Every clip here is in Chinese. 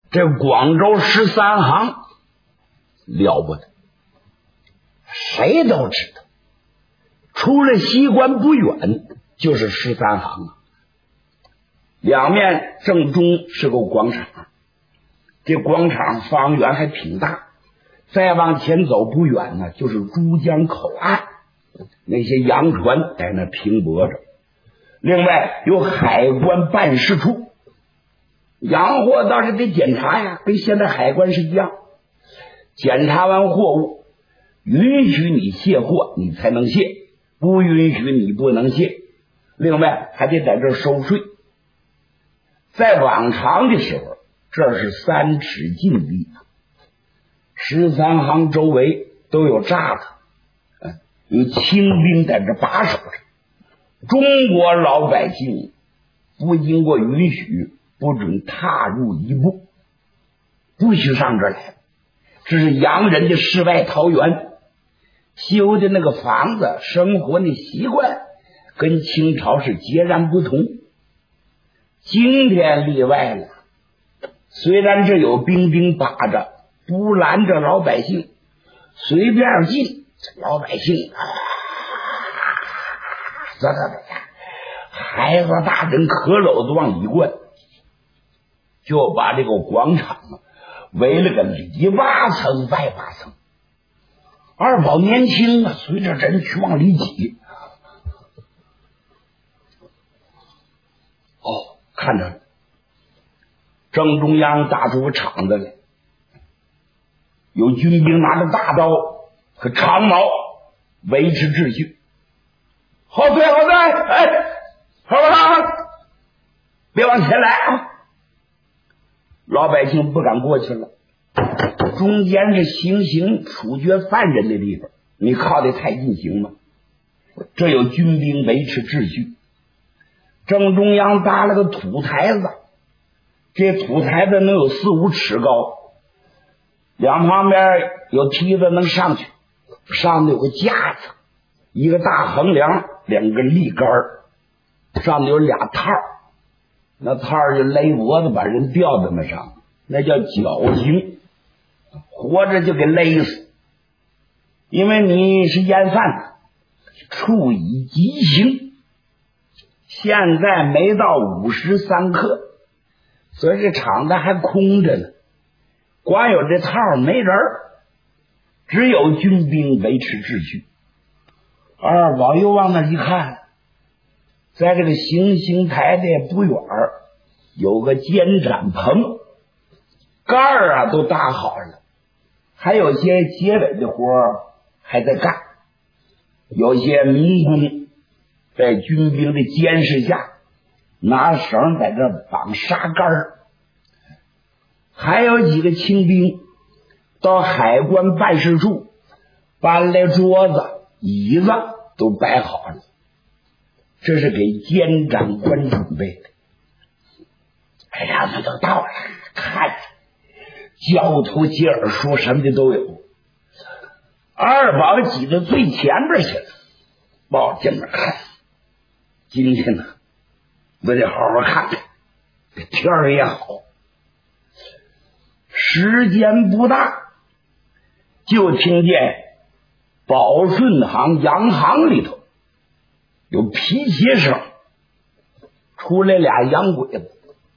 这广州13行了不得，谁都知道，除了西关不远就是13行啊。两面正中是个广场，这广场方圆还挺大，再往前走不远呢，就是珠江口岸，那些洋船在那停泊着。另外有海关办事处，洋货倒是得检查呀，跟现在海关是一样。检查完货物，允许你卸货，你才能卸；不允许你不能卸。另外还得在这儿收税。在往常的时候，这是3尺禁地，13行周围都有栅栏，有清兵在这把守着。中国老百姓不经过允许，不准踏入一步，不许上这儿来。这是洋人的世外桃源，修的那个房子，生活的习惯跟清朝是截然不同。今天例外了，虽然这有兵把着，不拦着老百姓随便进，老百姓孩子大人可篓子往里灌，就把这个广场围了个里8层外8层。二宝年轻啊，随着人去往里挤。看着正中央搭出个场子来，有军兵拿着大刀和长矛维持秩序。后退，后别往前来啊！老百姓不敢过去了。中间是行刑处决犯人的地方，你靠得太近行吗？这有军兵维持秩序。正中央搭了个土台子，这土台子能有4、5尺高，两旁边有梯子能上去，上面有个架子，一个大横梁，2根立杆，上面有俩套，那套就勒脖子把人吊在那上，那叫绞刑，活着就给勒死。因为你是烟贩，处以极刑。现在没到53克，所以这场子还空着呢，光有这套没人，只有军兵维持秩序。二宝又往那一看，在这个行刑台的不远有个监斩棚，盖儿都搭好了，还有些结尾的活还在干，有些民工在军兵的监视下拿绳在这绑沙杆，还有几个清兵到海关办事处搬来桌子椅子都摆好了，这是给监长官准备的。哎呀，他都到了，看交头接耳，说什么的都有。二宝挤到最前边去了，抱着镜子看。今天呢，我得好好看看，这天儿也好。时间不大，就听见宝顺行洋行里头有皮鞋声，出来俩洋鬼子。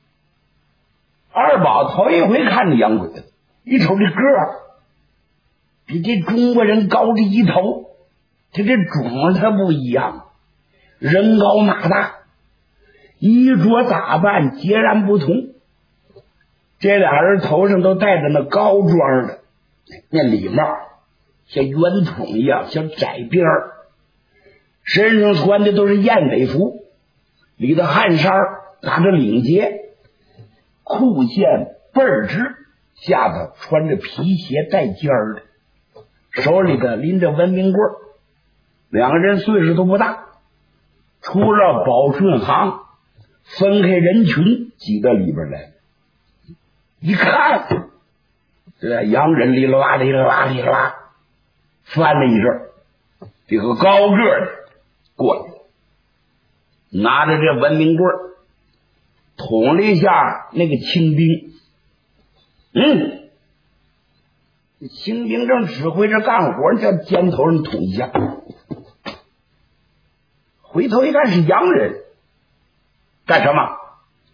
二宝头一回看着洋鬼子，一瞅这个儿比这中国人高着一头，这种他不一样，人高马大，衣着打扮截然不同。这俩人头上都戴着那高装的那礼帽，像圆筒一样，像窄边儿，身上穿的都是燕尾服，里头汗衫打着领结，裤线倍儿直，下头穿着皮鞋带尖儿的，手里头拎着文明棍。两个人岁数都不大，出了宝顺行，分开人群挤到里边来。一看，这洋人哩啦啦哩啦啦哩啦啦翻了一阵，这个高个的过来，拿着这文明棍捅了一下那个清兵， 邢秉正指挥着干活，叫肩头人捅一下，回头一看是洋人，干什么？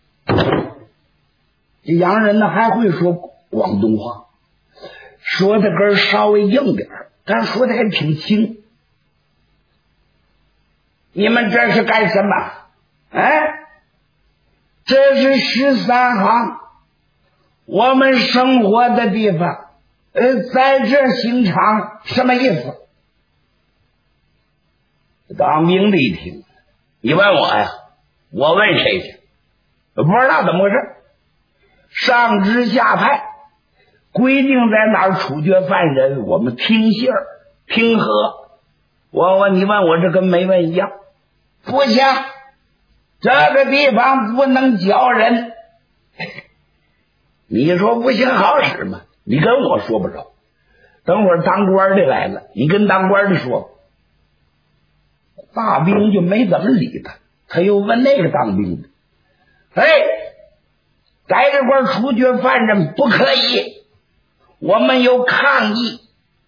这洋人呢还会说广东话，说的根稍微硬点，但是说的还挺轻。你们这是干什么？这是13行，我们生活的地方。在这刑场什么意思？当兵的一听，你问我呀？我问谁去？不知道怎么回事。上知下派规定在哪儿处决犯人，我们听信儿听和。你问我这跟没问一样。不行，这个地方不能教人。你说不行好使吗？你跟我说不着，等会儿当官的来了，你跟当官的说。大兵就没怎么理他，他又问那个当兵的，在这块处决犯人不可以，我们有抗议。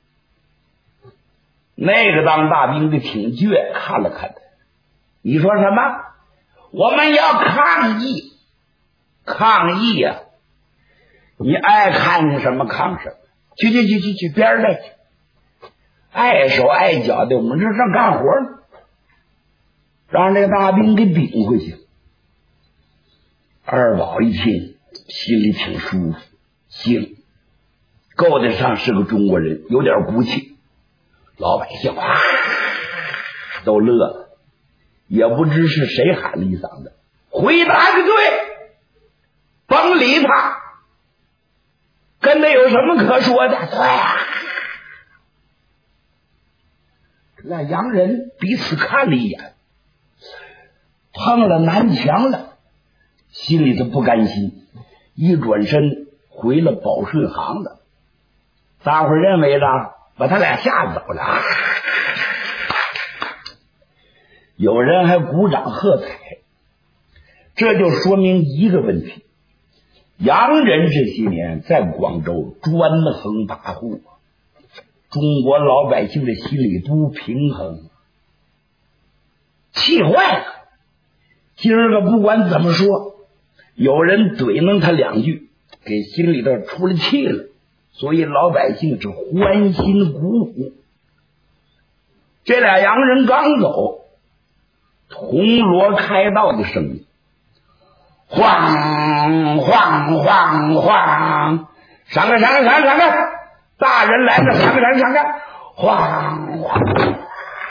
那个当大兵的挺倔，看了看他，你说什么？我们要抗议。抗议呀！你爱看见什么抗什么，去边儿来去，碍手碍脚的，我们这正干活呢，让这个大兵给顶回去。二宝一听，心里挺舒服，行，够得上是个中国人，有点骨气。老百姓都乐了，也不知是谁喊了一嗓子：“回答的对，甭理他。”跟他有什么可说的？对呀，这俩洋人彼此看了一眼，碰了南墙了，心里头不甘心，一转身回了保顺行了。大伙认为呢，把他俩吓走了，有人还鼓掌喝彩，这就说明一个问题。洋人这些年在广州专横跋扈，中国老百姓的心里不平衡，气坏了。今儿个不管怎么说，有人怼弄他两句，给心里头出了气了，所以老百姓是欢欣鼓舞。这俩洋人刚走，铜锣开道的声音，晃晃晃晃，上个，大人来了，上个，晃晃。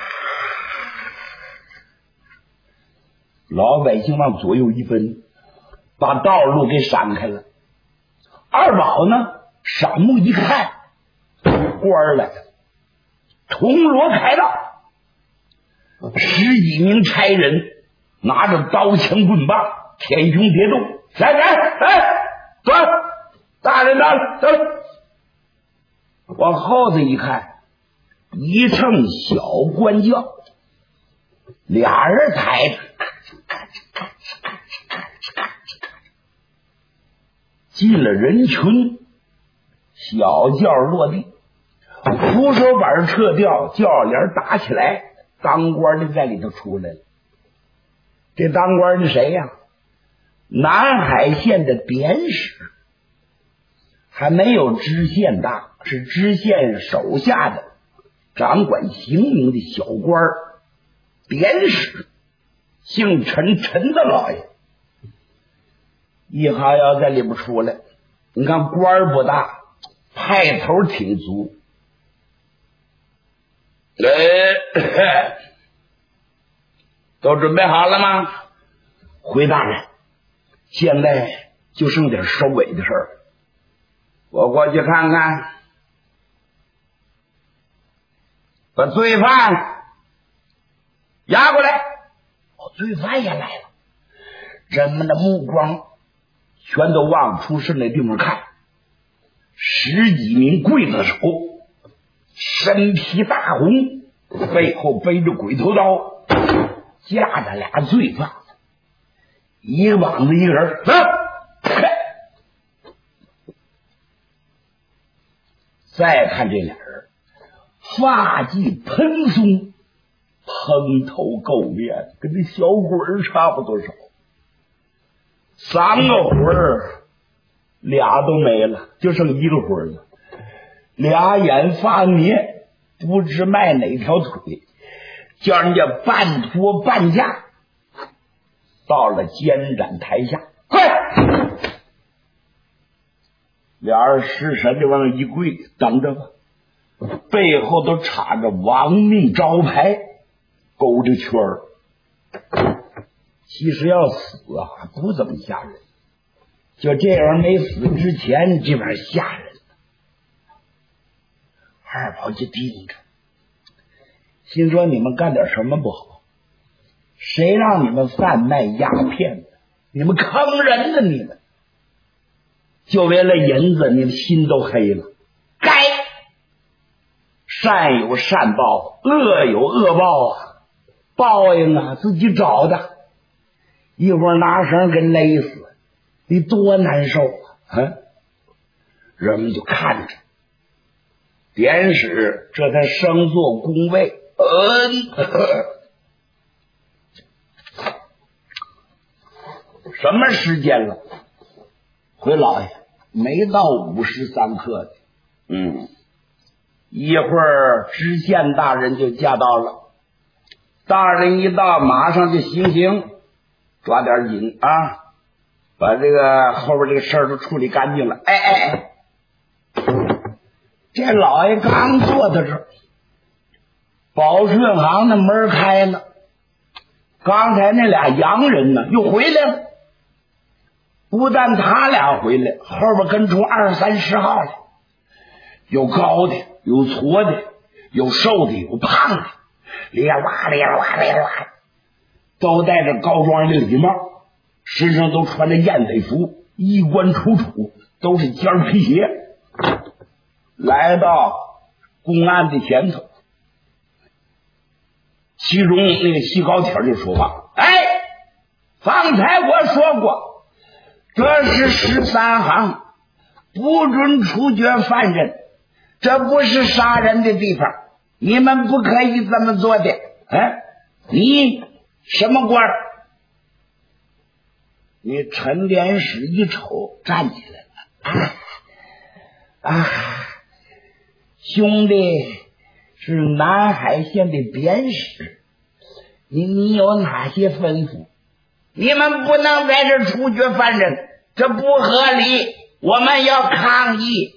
老百姓往左右一奔，把道路给闪开了。二宝呢，闪目一看，官来了，铜锣开道，10几名差人拿着刀枪棍棒，天雄叠动，走，大人到了，走。往后头一看，一乘小官轿，俩人抬着，进了人群，小轿落地，扶手板撤掉，轿帘打起来，当官的在里头出来了。这当官的谁呀？南海县的典史，还没有知县大，是知县手下的掌管刑名的小官，典史，姓陈，陈的老爷。一哈要在里边出来，你看官不大，派头挺足。都准备好了吗？回大人，现在就剩点收尾的事儿，我过去看看。把罪犯押过来。罪犯也来了，人们的目光全都往出事那地方看。10几名刽子手，身披大红，背后背着鬼头刀，架着俩罪犯，一个膀子一个人， 再看这俩人，发髻蓬松，蓬头垢面，跟这小鬼儿差不多少。3个魂儿，俩都没了，就剩1个魂了。俩眼发灭，不知迈哪条腿，叫人家半拖半架到了监斩台下。快！俩人失神的往那一跪，等着吧。背后都插着亡命招牌，勾着圈儿。其实要死啊，不怎么吓人。就这样没死之前，这玩意吓人。二宝就盯着，心说你们干点什么不好？谁让你们贩卖鸦片的？你们坑人的，你们就为了银子，你们心都黑了。该善有善报，恶有恶报啊！报应啊，自己找的。一会儿拿绳给勒死，你多难受啊！人们就看着，典史这才升做宫位。什么时间了？回老爷，没到53刻的。一会儿知县大人就驾到了。大人一到，马上就行刑，抓点紧啊，把这个后边这个事儿都处理干净了。这老爷刚坐到这儿，宝顺行的门开了，刚才那俩洋人呢又回来了。不但他俩回来，后边跟出20、30号来，有高的，有矬的，有瘦的，有胖的，咧哇咧哇咧哇，都戴着高庄的礼帽，身上都穿着燕尾服，衣冠楚楚，都是尖皮鞋。来到公案的前头，其中那个西高铁就说话：方才我说过，这是13行，不准处决犯人，这不是杀人的地方，你们不可以这么做的。你什么官？你陈连史一瞅，站起来了。兄弟是南海县的鞭使，你有哪些吩咐？你们不能在这处决犯人，这不合理，我们要抗议。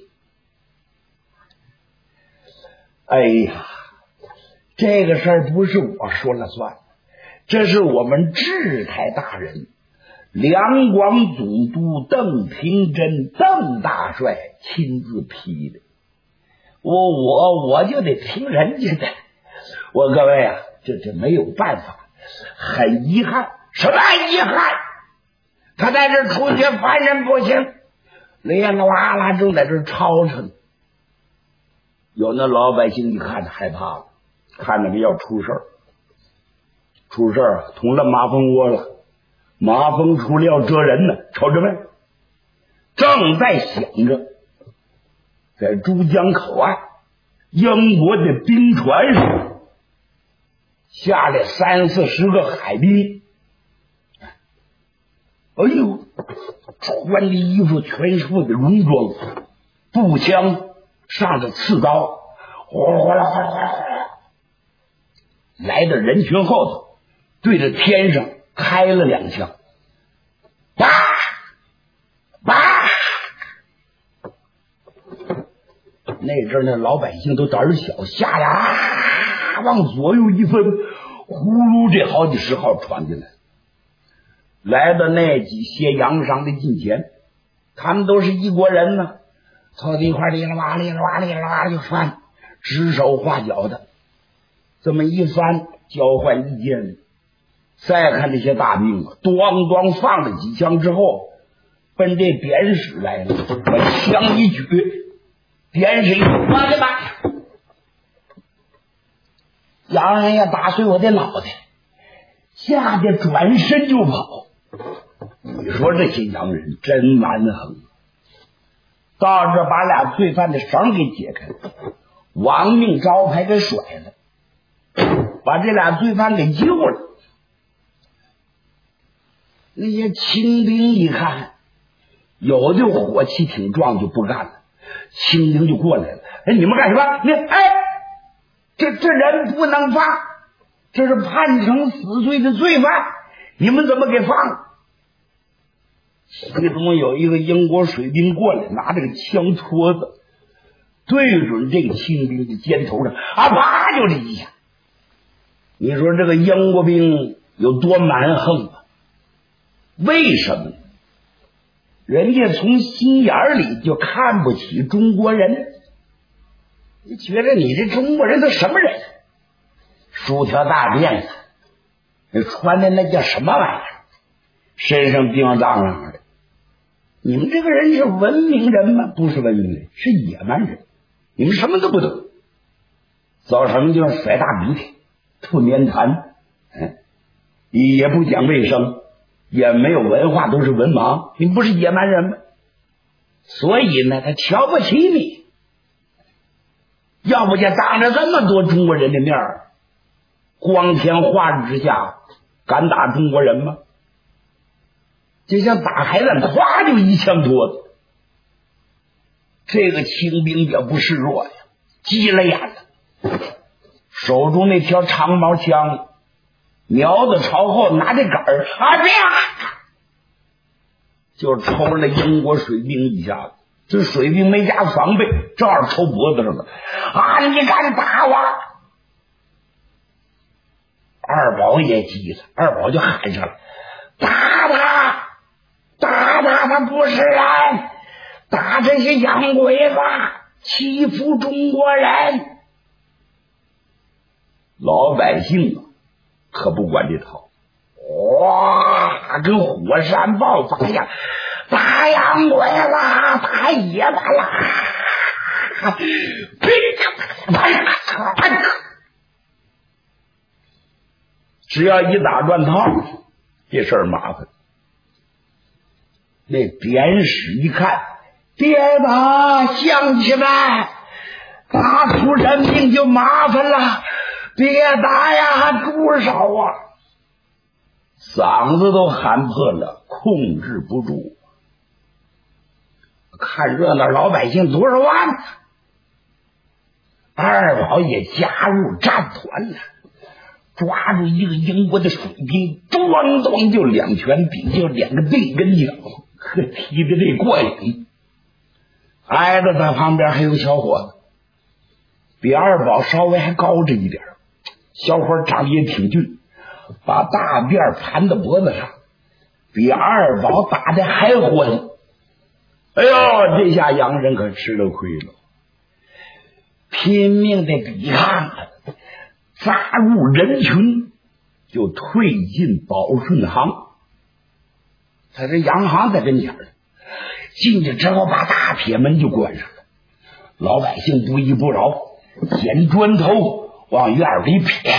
这个事儿不是我说了算，这是我们制台大人两广总督邓平真邓大帅亲自批的，我就得听人家的。各位啊，这没有办法，很遗憾。什么遗憾？他在这处决犯人不行，咧啦哇啦正在这吵吵呢。有那老百姓一看害怕了，看那个要出事儿，捅了马蜂窝了，马蜂出来要蛰人呢，瞅着没？正在想着，在珠江口岸，英国的兵船上下来30、40个海兵，穿的衣服全是的戎装，步枪上着刺刀，哗啦哗啦哗啦哗啦，来到人群后头，对着天上开了2枪，叭叭。那阵那老百姓都胆小，吓得往左右一分，呼噜这好几10号传进来，来到那几些洋商的近前，他们都是一国人呢，凑在一块哩啦哇哩啦哇哩啦哇就翻，指手画脚的，这么一翻，交换意见。再看这些大兵啊，咣咣放了几枪之后，奔这鞭使来了，把枪一举，鞭使一我的妈！洋人也打碎我的脑袋，吓得转身就跑。你说这些洋人真蛮横， 到这把俩罪犯的绳给解开了，亡命招牌给甩了，把这俩罪犯给救了。那些清兵一看，有的火气挺壮，就不干了。清兵就过来了，哎，你们干什么？这人不能放，这是判成死罪的罪犯，你们怎么给放？其中有一个英国水兵过来，拿这个枪托子对准这个清兵的肩头上，啪就这一下。你说这个英国兵有多蛮横啊？为什么？人家从心眼里就看不起中国人，你觉得你这中国人都什么人？梳条大辫子，穿的那叫什么玩意儿？身上冰当啷的。你们这个人是文明人吗？不是文明人，是野蛮人。你们什么都不懂，早晨就甩大鼻涕，吐面痰，也不讲卫生，也没有文化，都是文盲。你不是野蛮人吗？所以呢，他瞧不起你。要不就当着这么多中国人的面儿，光天化日之下敢打中国人吗？就像打孩子，咵就一枪托子。这个清兵也不示弱呀，急了眼了，手中那条长毛枪瞄子朝后，拿这杆儿就抽了英国水兵一下子。这水兵没加防备，正好抽脖子上了。你敢打我！二宝也急了，二宝就喊上了：打他！打他！他不是人！打这些洋鬼子，欺负中国人！老百姓可不管这套，哇，跟火山爆发一样，打洋鬼子，打野子了！只要一打乱套，这事儿麻烦。那典史一看，别打，乡亲们，打出人命就麻烦了，别打呀，住手啊！嗓子都喊破了，控制不住。看热闹老百姓多少万呢？二宝也加入战团了，抓住一个英国的水兵，咣咣就两拳顶就两个背跟脚，呵，踢的这过瘾。挨着他旁边还有小伙子，比二宝稍微还高着一点，小伙长得也挺俊，把大辫盘到脖子上，比二宝打的还欢。哎呦，这下洋人可吃了亏了，拼命的抵抗，扎入人群，就退进宝顺行。他这洋行在跟前儿，进去之后把大铁门就关上了。老百姓不依不饶，捡砖头往院里撇，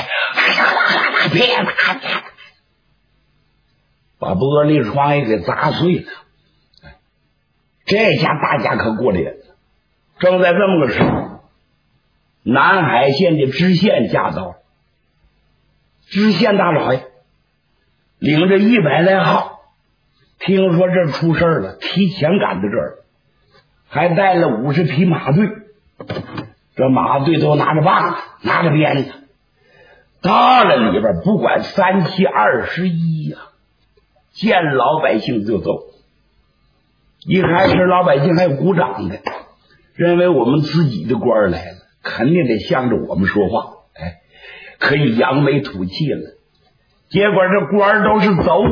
把玻璃窗也给砸碎了。这下大家可过脸了。正在这么个时候，南海县的知县驾到了。知县大老爷领着100来号，听说这出事了，提前赶到这儿，还带了50匹马队。这马队都拿着棒子，拿着鞭子，到了里边，不管3七21呀，见老百姓就走。一开始老百姓还有鼓掌的，认为我们自己的官来了，肯定得向着我们说话，可以扬眉吐气了。结果这官都是走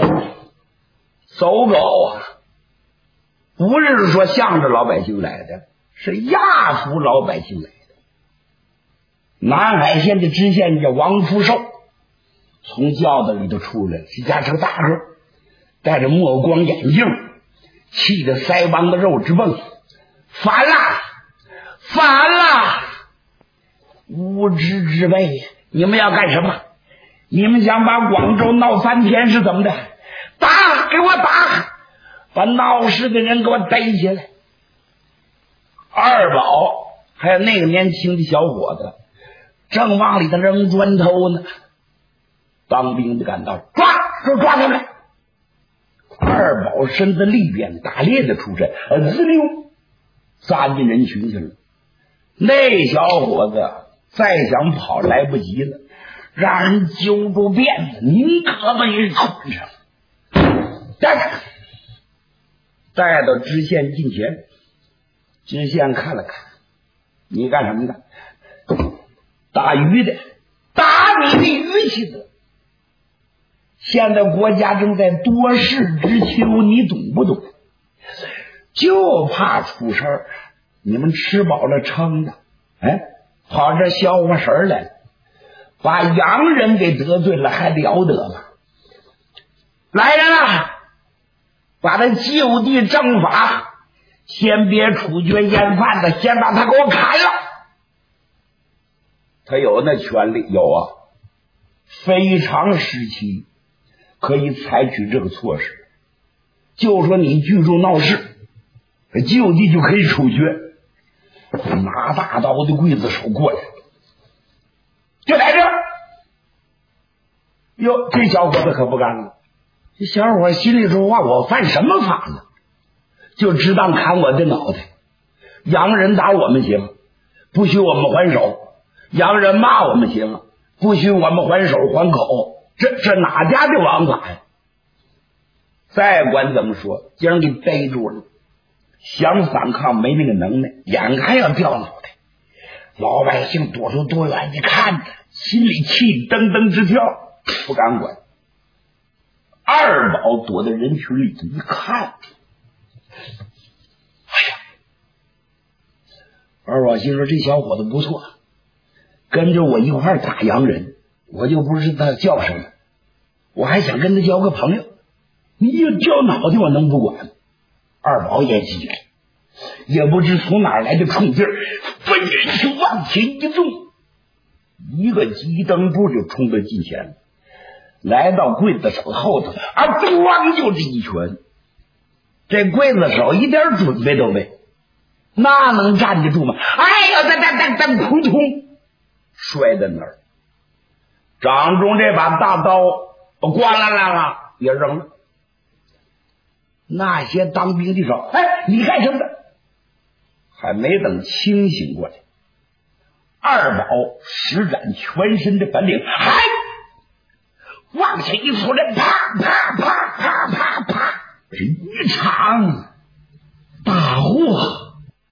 狗啊，不是说向着老百姓来的，是压服老百姓来的。南海县的知县叫王福寿，从轿子里头出来了，是家成大个，戴着墨光眼镜，气得腮帮子肉直蹦。反了！无知之辈，你们要干什么？你们想把广州闹翻天是怎么的？打！给我打！把闹事的人给我逮起来！ 二宝还有那个年轻的小伙子正往里头扔砖头呢，当兵的赶到，抓他们！二宝身子利鞭打猎的出身，滋溜扎进人群去了。那小伙子再想跑来不及了，让人揪住辫子，拧胳膊一捆上，带到知县近前。知县看了看，你干什么的？打鱼的，打你的鱼去的。现在国家正在多事之秋，你懂不懂？就怕出事儿，你们吃饱了撑的，跑这消化神来了，把洋人给得罪了，还了得吗？来人啊，把他就地正法，先别处决烟贩子，先把他给我砍了。他有那权利，有啊，非常时期可以采取这个措施，就说你聚众闹事，就地就可以处决。拿大刀的刽子手过来，就在这儿。哟，这小伙子可不干了。这小伙心里说话，我犯什么法呢？就只当砍我的脑袋。洋人打我们行，不许我们还手；洋人骂我们行，不许我们还手还口。这哪家的王法呀？再管怎么说，竟然给逮住了。想反抗没那个能耐，眼看要掉脑袋。老百姓躲出多远一看着，心里气噔噔直跳，不敢管。二宝躲在人群里头一看，二宝心说这小伙子不错，跟着我一块打洋人，我就不知道叫什么，我还想跟他交个朋友。你就掉脑袋我能不管？二宝也急了，也不知从哪儿来的冲劲儿，分人就往前一纵，一个急蹬步就冲到近前，来到刽子手后头，咣就是一拳。这刽子手一点准备都没，那能站得住吗？哎呀，扑通摔在那儿，掌中这把大刀咣啦啦啦也扔了。那些当兵的说：“你干什么的？”还没等清醒过来，二宝施展全身的本领，往下一出来，啪啪啪啪啪啪，是一场大祸。